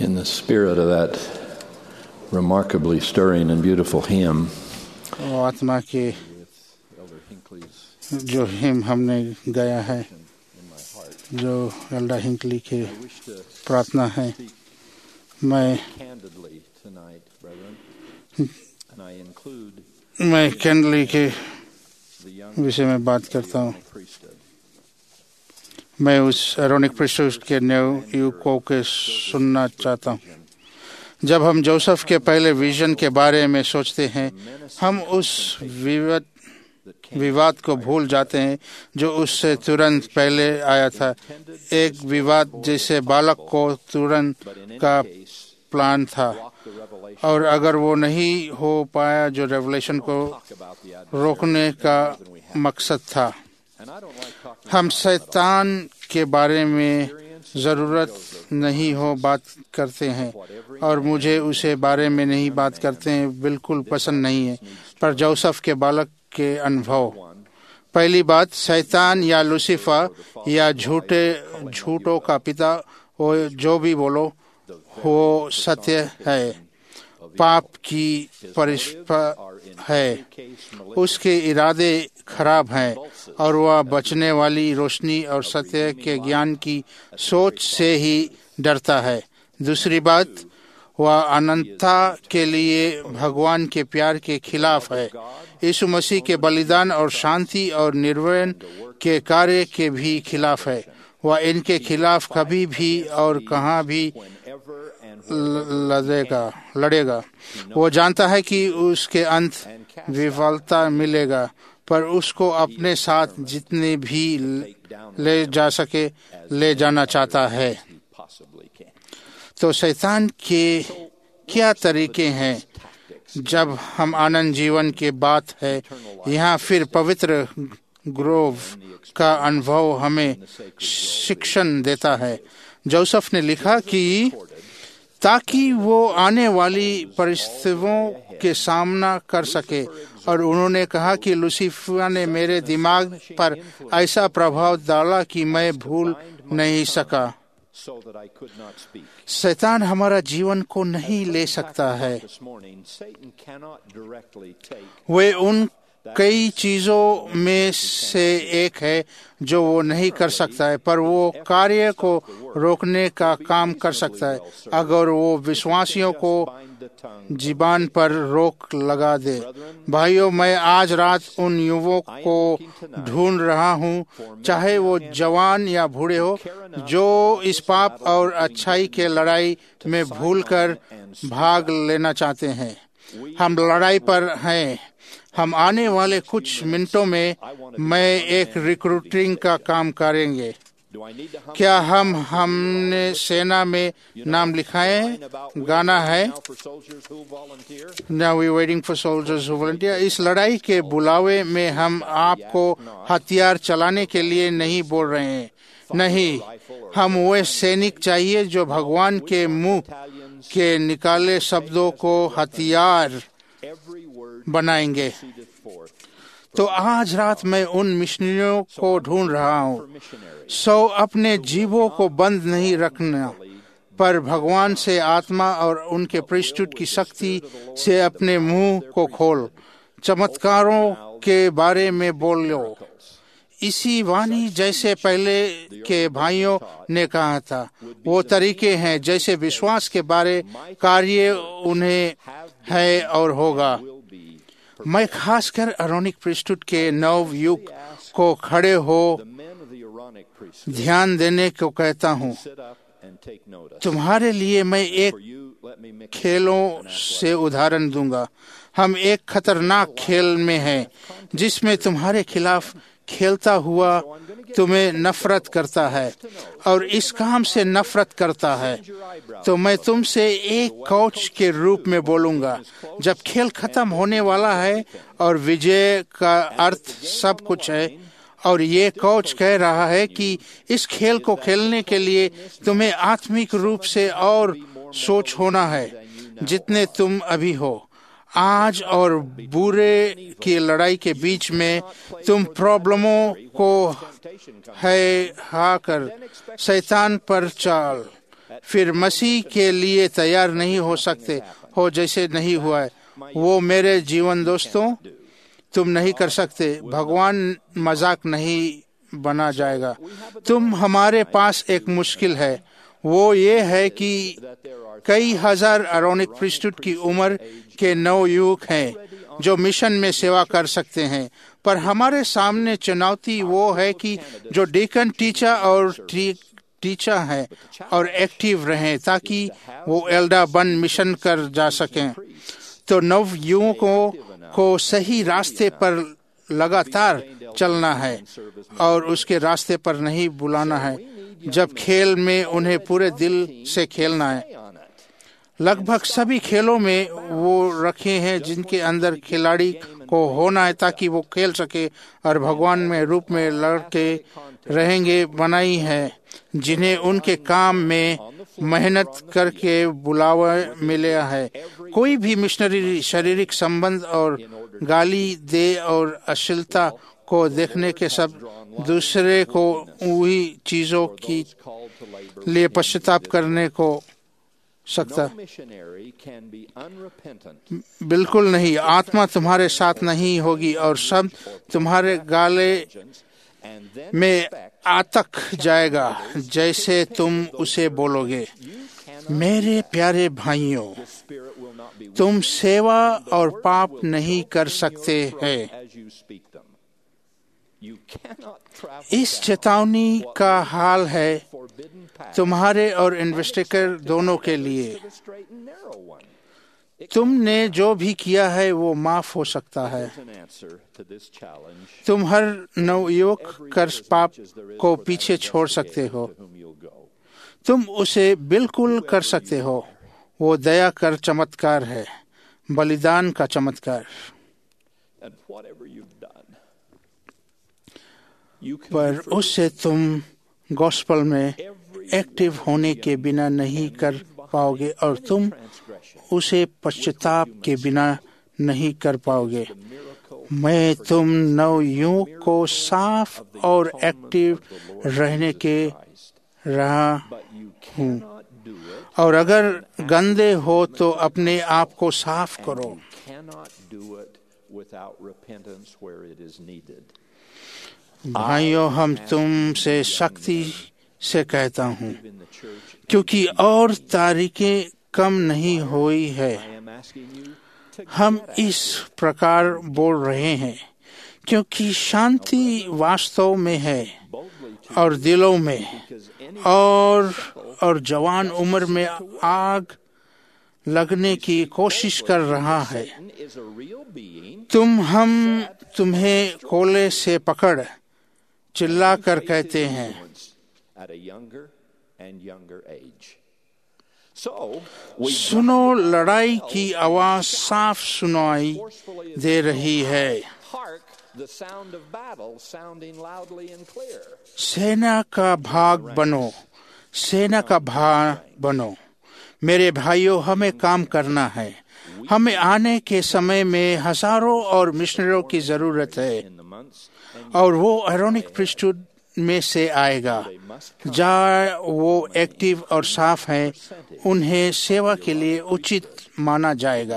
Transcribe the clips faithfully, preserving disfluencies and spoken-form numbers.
In the spirit of that remarkably stirring and beautiful hymn, वो आत्मा के जो हिम हमने गाया है, जो एल्डा हिंकली के प्रार्थना है, मैं मैं कैंडली के विषय में बात करता हूँ। मैं उस एरोनिक प्रीस्टहुड के नव युगों के सुनना चाहता हूँ। जब हम जोसेफ के पहले विजन के बारे में सोचते हैं, हम उस विवाद विवाद को भूल जाते हैं जो उससे तुरंत पहले आया था। एक विवाद जैसे बालक को तुरंत का प्लान था, और अगर वो नहीं हो पाया जो रेवलेशन को रोकने का मकसद था। हम शैतान के बारे में ज़रूरत नहीं हो बात करते हैं, और मुझे उसे बारे में नहीं बात करते हैं बिल्कुल पसंद नहीं है। पर जोसेफ के बालक के अनुभव, पहली बात, शैतान या लूसीफर या झूठे झूठों का पिता हो, जो भी बोलो वो सत्य है, पाप की परिष्पा है, उसके इरादे खराब हैं, और वह बचने वाली रोशनी और सत्य के ज्ञान की सोच से ही डरता है। दूसरी बात, वह अनंतता के लिए भगवान के प्यार के खिलाफ है, यीशु मसीह के बलिदान और शांति और निर्वयन के कार्य के भी खिलाफ है। वह इनके खिलाफ कभी भी और कहाँ भी लड़ेगा लड़ेगा वो जानता है कि उसके अंत विफलता मिलेगा, पर उसको अपने साथ जितने भी ले जा सके ले जाना चाहता है। तो शैतान के क्या तरीके हैं? जब हम आनंद जीवन की बात है यहाँ, फिर पवित्र ग्रोव का अनुभव हमें शिक्षण देता है। जोसेफ ने लिखा कि ताकि वो आने वाली परिस्थितियों के सामना कर सके, और उन्होंने कहा कि लूसीफर ने मेरे दिमाग पर ऐसा प्रभाव डाला कि मैं भूल नहीं सका। शैतान हमारा जीवन को नहीं ले सकता है। वे उन कई चीजों में से एक है जो वो नहीं कर सकता है, पर वो कार्य को रोकने का काम कर सकता है अगर वो विश्वासियों को जीवन पर रोक लगा दे। भाइयों, मैं आज रात उन युवकों को ढूंढ रहा हूँ, चाहे वो जवान या बूढ़े हो, जो इस पाप और अच्छाई के लड़ाई में भूलकर भाग लेना चाहते हैं। हम लड़ाई पर हैं। हम आने वाले कुछ मिनटों में मैं एक रिक्रूटिंग का काम करेंगे। क्या हम हमने सेना में नाम लिखाए? गाना है Now we're waiting for soldiers who volunteer। इस लड़ाई के बुलावे में हम आपको हथियार चलाने के लिए नहीं बोल रहे हैं। नहीं, हम वे सैनिक चाहिए जो भगवान के मुंह के निकाले शब्दों को हथियार बनाएंगे। तो आज रात मैं उन मिशनरियों को ढूंढ रहा हूँ। सो अपने जीवों को बंद नहीं रखना, पर भगवान से आत्मा और उनके प्रीस्टहुड की शक्ति से अपने मुंह को खोल, चमत्कारों के बारे में बोलो। इसी वाणी जैसे पहले के भाइयों ने कहा था, वो तरीके हैं जैसे विश्वास के बारे कार्य उन्हें है और होगा। मैं खासकर एरोनिक प्रीस्टहुड के नव युग को खड़े हो ध्यान देने को कहता हूँ। तुम्हारे लिए मैं एक खेलों से उदाहरण दूंगा। हम एक खतरनाक खेल में हैं जिसमें तुम्हारे खिलाफ खेलता हुआ तुम्हें नफरत करता है और इस काम से नफरत करता है। तो मैं तुमसे एक कोच के रूप में बोलूंगा। जब खेल खत्म होने वाला है और विजय का अर्थ सब कुछ है, और ये कोच कह रहा है कि इस खेल को खेलने के लिए तुम्हें आत्मिक रूप से और सोच होना है जितने तुम अभी हो। आज और बुरे की लड़ाई के बीच में तुम प्रॉब्लमों को है हाकर शैतान पर चाल फिर मसीह के लिए तैयार नहीं हो सकते हो जैसे नहीं हुआ है। वो मेरे जीवन दोस्तों तुम नहीं कर सकते। भगवान मजाक नहीं बना जाएगा। तुम हमारे पास एक मुश्किल है, वो ये है कि कई हजार अरोनिक प्रीस्टहुड की उम्र के नवयुवक हैं जो मिशन में सेवा कर सकते हैं, पर हमारे सामने चुनौती वो है कि जो डीकन टीचर और टीचर हैं और एक्टिव रहें ताकि वो एल्डा बन मिशन कर जा सकें। तो नवयुवकों को सही रास्ते पर लगातार चलना है और उसके रास्ते पर नहीं बुलाना है। जब खेल में उन्हें पूरे दिल से खेलना है। लगभग सभी खेलों में वो रखे हैं जिनके अंदर खिलाड़ी को होना है ताकि वो खेल सके और भगवान में रूप में लड़के रहेंगे बनाई है, जिन्हें उनके काम में मेहनत करके बुलावा मिला है। कोई भी मिशनरी शारीरिक संबंध और गाली दे और अश्लीलता को देखने के सब दूसरे को वही चीजों की लिए पश्चाताप करने को सकता बिल्कुल नहीं। आत्मा तुम्हारे साथ नहीं होगी और शब्द तुम्हारे गाले में आतक जाएगा जैसे तुम उसे बोलोगे। मेरे प्यारे भाइयों, तुम सेवा और पाप नहीं कर सकते हैं। इस चेतावनी का हाल है तुम्हारे और इन्वेस्टिगर दोनों के लिए। तुमने जो भी किया है वो माफ हो सकता है। तुम हर नवयुवक कर पाप को पीछे छोड़ सकते हो। तुम उसे बिल्कुल कर सकते हो। वो दया कर चमत्कार है, बलिदान का चमत्कार। पर उससे तुम गॉस्पेल में एक्टिव होने के बिना नहीं कर पाओगे और तुम उसे पश्चाताप के बिना नहीं कर पाओगे। मैं तुम नवयुवक को साफ और एक्टिव रहने के रहा हूँ, और अगर गंदे हो तो अपने आप को साफ करो। भाइयों, हम तुमसे शक्ति से कहता हूँ, क्योंकि और तारीखें कम नहीं हुई है। हम इस प्रकार बोल रहे हैं क्योंकि शांति वास्तव में है और दिलों में और और जवान उम्र में आग लगने की कोशिश कर रहा है। तुम हम तुम्हें कोले से पकड़ चिल्ला कर कहते हैं। सुनो, लड़ाई की आवाज साफ सुनाई दे रही है। सेना का भाग बनो, सेना का भाग बनो। मेरे भाइयों, हमें काम करना है। हमें आने के समय में हजारों और मिशनरियों की जरूरत है, और वो एरोनिक प्रीस्टहुड में से आएगा जहाँ वो एक्टिव और साफ हैं। उन्हें सेवा के लिए उचित माना जाएगा।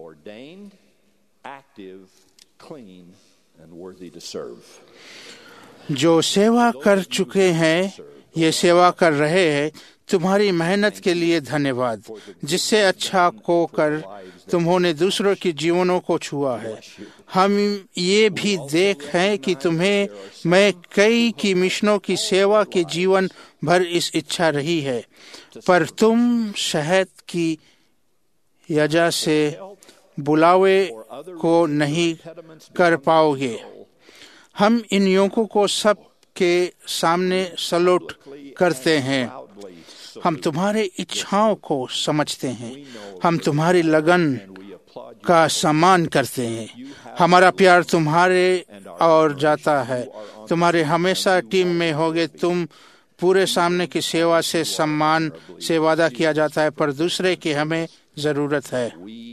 जो सेवा कर चुके हैं, ये सेवा कर रहे हैं, तुम्हारी मेहनत के लिए धन्यवाद, जिससे अच्छा को कर तुम्होंने दूसरों के जीवनों को छुआ है। हम ये भी देख हैं कि तुम्हें मैं कई की मिशनों की सेवा के जीवन भर इस इच्छा रही है, पर तुम शहद की वजह से बुलावे को नहीं कर पाओगे। हम इन युवकों को सब के सामने सलूट करते हैं। हम तुम्हारे इच्छाओं को समझते हैं। हम तुम्हारी लगन का सम्मान करते हैं। हमारा प्यार तुम्हारे और जाता है। तुम्हारे हमेशा टीम में होगे। तुम पूरे सामने की सेवा से सम्मान से वादा किया जाता है, पर दूसरे की हमें जरूरत है।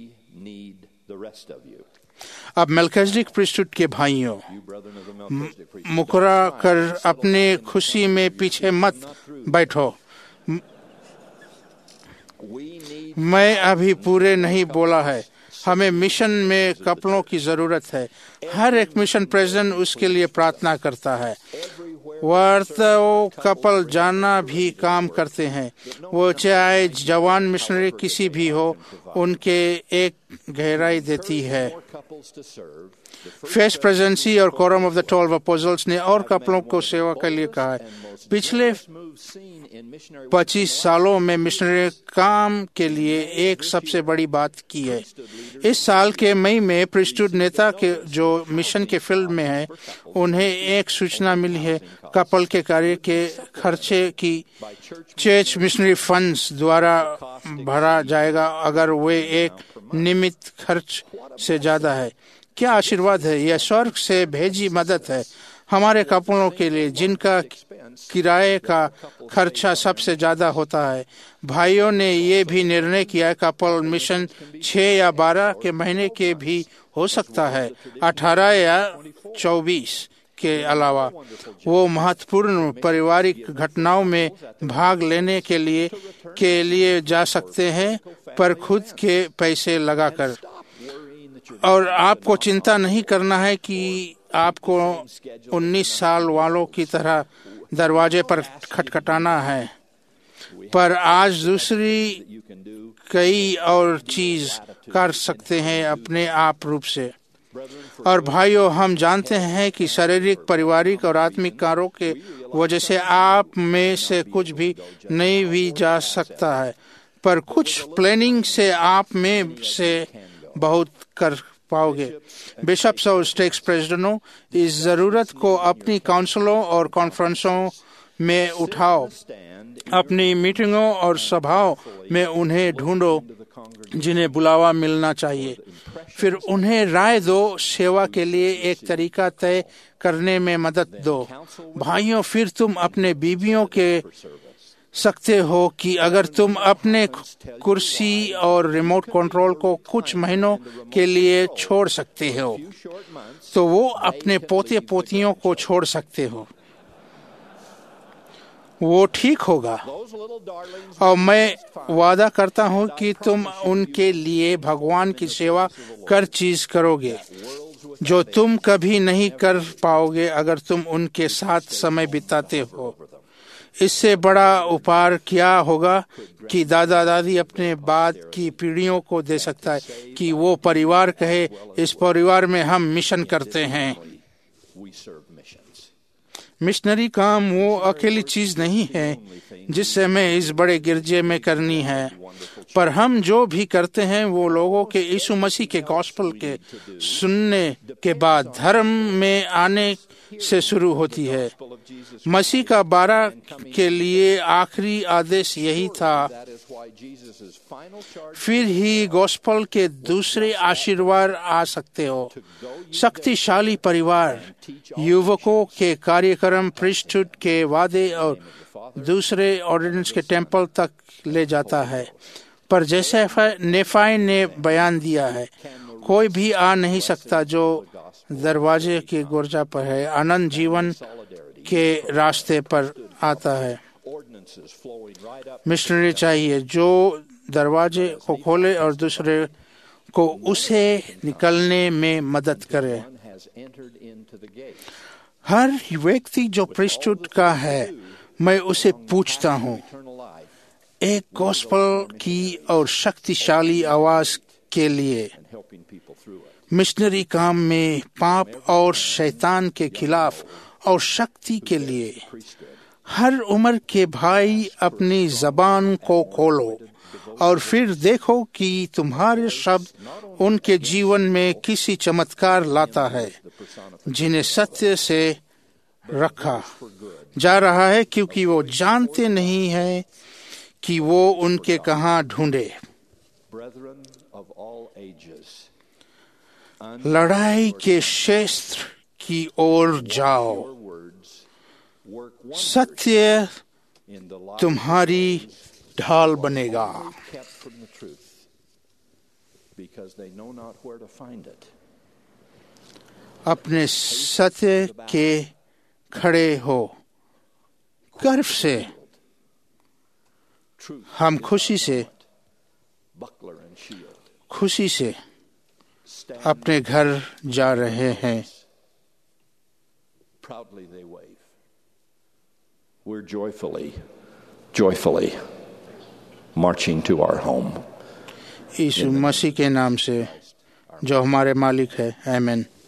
अब मेल्किजेदेक प्रीस्टहुड के भाइयों, मुकर्रा कर अपने खुशी में पीछे मत बैठो। मैं अभी पूरे नहीं बोला है। हमें मिशन में कपड़ों की जरूरत है। हर एक मिशन प्रेसिडेंट उसके लिए प्रार्थना करता है। वार्ताओं कपल जाना भी काम करते हैं, वो चाहे जवान मिशनरी किसी भी हो, उनके एक गहराई देती है। फेस प्रेजेंसी और quorum of the twelve apostles ने और कपलों को सेवा के लिए कहा है। पिछले पच्चीस सालों में मिशनरी काम के लिए एक सबसे बड़ी बात की है। इस साल के मई में प्रीस्टहुड नेता के जो मिशन के फील्ड में है, उन्हें एक सूचना मिली है कपल के कार्य के खर्चे की चर्च मिशनरी फंड्स द्वारा भरा जाएगा अगर वे एक नियमित खर्च से ज्यादा है। क्या आशीर्वाद है! यह स्वर्ग से भेजी मदद है हमारे कपड़ों के लिए जिनका किराए का खर्चा सबसे ज्यादा होता है। भाइयों ने ये भी निर्णय किया है कपल मिशन छह या बारह के महीने के भी हो सकता है, अठारह या चौबीस के अलावा वो महत्वपूर्ण पारिवारिक घटनाओं में भाग लेने के लिए के लिए जा सकते हैं, पर खुद के पैसे लगाकर। और आपको चिंता नहीं करना है कि आपको उन्नीस साल वालों की तरह दरवाजे पर खटखटाना है, पर आज दूसरी कई और चीज कर सकते हैं अपने आप रूप से। और भाइयों, हम जानते हैं कि शारीरिक, पारिवारिक और आत्मिक कार्यों के वजह से आप में से कुछ भी नहीं भी जा सकता है, पर कुछ प्लानिंग से आप में से बहुत कर पाओगे। बिशप्स और स्टेक्स प्रेसिडेंटों, इस जरूरत को अपनी काउंसिलों और कॉन्फ्रेंसों में उठाओ, अपनी मीटिंगों और सभाओं में उन्हें ढूंढो जिन्हें बुलावा मिलना चाहिए, फिर उन्हें राय दो, सेवा के लिए एक तरीका तय करने में मदद दो। भाइयों, फिर तुम अपने बीवियों के सकते हो कि अगर तुम अपने कुर्सी और रिमोट कंट्रोल को कुछ महीनों के लिए छोड़ सकते हो, तो वो अपने पोते पोतियों को छोड़ सकते हो। वो ठीक होगा। और मैं वादा करता हूँ कि तुम उनके लिए भगवान की सेवा कर चीज करोगे जो तुम कभी नहीं कर पाओगे अगर तुम उनके साथ समय बिताते हो। इससे बड़ा उपहार क्या होगा कि दादा दादी अपने बाद की पीढ़ियों को दे सकता है कि वो परिवार कहे, इस परिवार में हम मिशन करते हैं। मिशनरी काम वो अकेली चीज नहीं है जिससे हमें इस बड़े गिरजे में करनी है, पर हम जो भी करते हैं वो लोगों के यीशु मसीह के गॉस्पेल के सुनने के बाद धर्म में आने से शुरू होती है। मसीह का बारह के लिए आखिरी आदेश यही था। फिर ही गॉस्पेल के दूसरे आशीर्वाद आ सकते हो। शक्तिशाली परिवार युवकों के कार्यक्रम, प्रीस्टहुड के वादे और दूसरे ऑर्डिनेंस के टेम्पल तक ले जाता है, पर जैसे नेफाई ने बयान दिया है, कोई भी आ नहीं सकता जो दरवाजे की गुर्जा पर है, अनंत जीवन के रास्ते पर आता है। मिशनरी चाहिए जो दरवाजे को खोले और दूसरे को उसे निकलने में मदद करे। हर व्यक्ति जो प्रीस्टहुड का है, मैं उसे पूछता हूँ, एक गॉस्पेल की और शक्तिशाली आवाज के लिए मिशनरी काम में पाप और शैतान के खिलाफ और शक्ति के लिए हर उम्र के भाई अपनी जबान को खोलो और फिर देखो कि तुम्हारे शब्द उनके जीवन में किसी चमत्कार लाता है जिन्हें सत्य से रखा जा रहा है, क्योंकि वो जानते नहीं है कि वो उनके कहाँ ढूंढे। लड़ाई के क्षेत्र की ओर जाओ, सत्य तुम्हारी ढाल बनेगा। अपने सत्य के खड़े हो गर्व से। हम खुशी से buckler and shield. खुशी से Stand अपने घर जा रहे हैं। proudly they wave. We're joyfully, joyfully marching to our home. यीशु मसीह के नाम से जो हमारे मालिक है, आमीन।